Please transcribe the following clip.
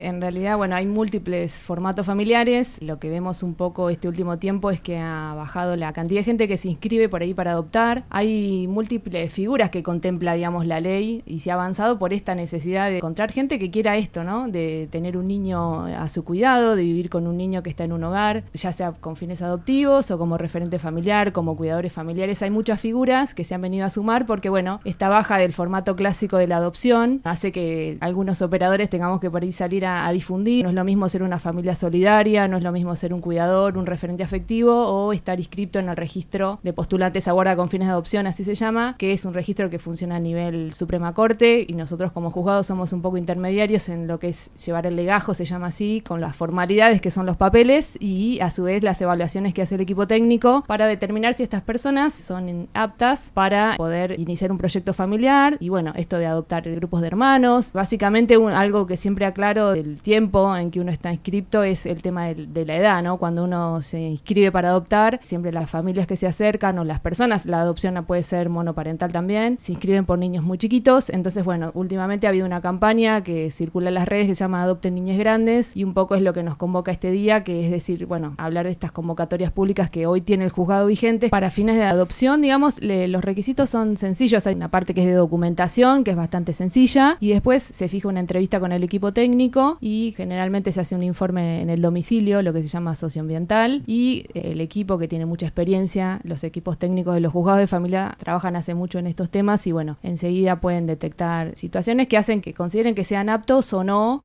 En realidad, bueno, hay múltiples formatos familiares. Lo que vemos un poco este último tiempo es que ha bajado la cantidad de gente que se inscribe por ahí para adoptar. Hay múltiples figuras que contempla, digamos, la ley y se ha avanzado por esta necesidad de encontrar gente que quiera esto, ¿no? De tener un niño a su cuidado, de vivir con un niño que está en un hogar, ya sea con fines adoptivos o como referente familiar, como cuidadores familiares. Hay muchas figuras que se han venido a sumar porque, bueno, esta baja del formato clásico de la adopción hace que algunos operadores tengamos que por ahí salir a difundir. No es lo mismo ser una familia solidaria, no es lo mismo ser un cuidador, un referente afectivo o estar inscrito en el registro de postulantes a guarda con fines de adopción, así se llama, que es un registro que funciona a nivel Suprema Corte y nosotros como juzgados somos un poco intermediarios en lo que es llevar el legajo, se llama así, con las formalidades que son los papeles y a su vez las evaluaciones que hace el equipo técnico para determinar si estas personas son aptas para poder iniciar un proyecto familiar y bueno, esto de adoptar grupos de hermanos. Básicamente algo que siempre aclaro del tiempo en que uno está inscripto es el tema de la edad, ¿no? Cuando uno se inscribe para adoptar, siempre las familias que se acercan o las personas, la adopción puede ser monoparental también, se inscriben por niños muy chiquitos. Entonces, bueno, últimamente ha habido una campaña que circula en las redes que se llama Adopten Niñez Grandes y un poco es lo que nos convoca este día, que es decir, bueno, hablar de estas convocatorias públicas que hoy tiene el juzgado vigente para fines de adopción. Digamos, los requisitos son sencillos, hay una parte que es de documentación, que es bastante sencilla, y después se fija una entrevista con el equipo técnico y generalmente se hace un informe en el domicilio, lo que se llama socioambiental, y el equipo que tiene mucha experiencia, los equipos técnicos de los juzgados de familia trabajan hace mucho en estos temas y bueno, enseguida pueden detectar situaciones que hacen que consideren que sean aptos o no